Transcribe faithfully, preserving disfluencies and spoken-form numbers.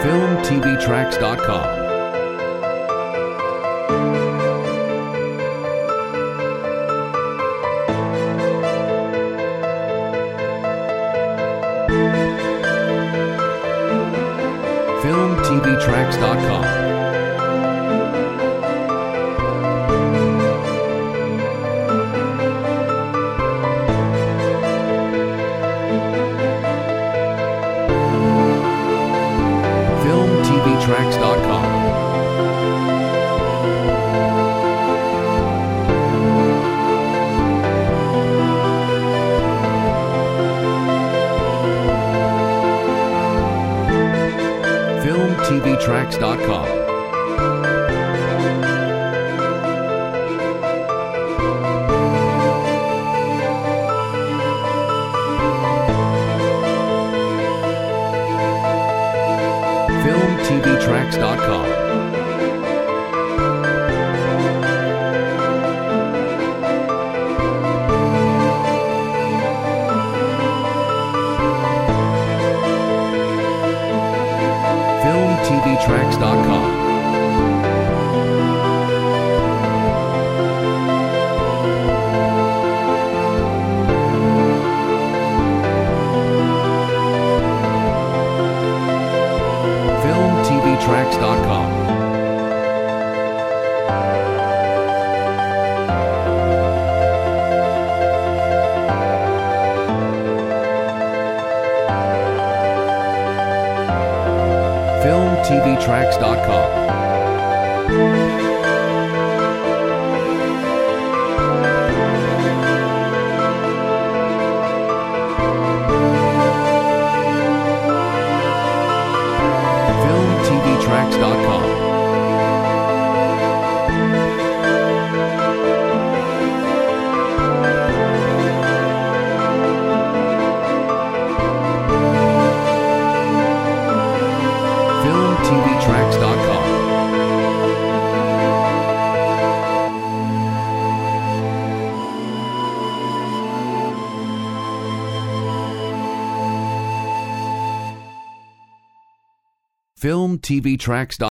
film t v tracks dot com. film t v tracks dot com. film t v tracks dot com. film t v tracks dot com. film t v tracks dot com. film t v tracks dot com. film t v tracks dot com. film t v tracks dot com. film t v tracks dot com. film t v tracks dot com. film t v tracks dot com.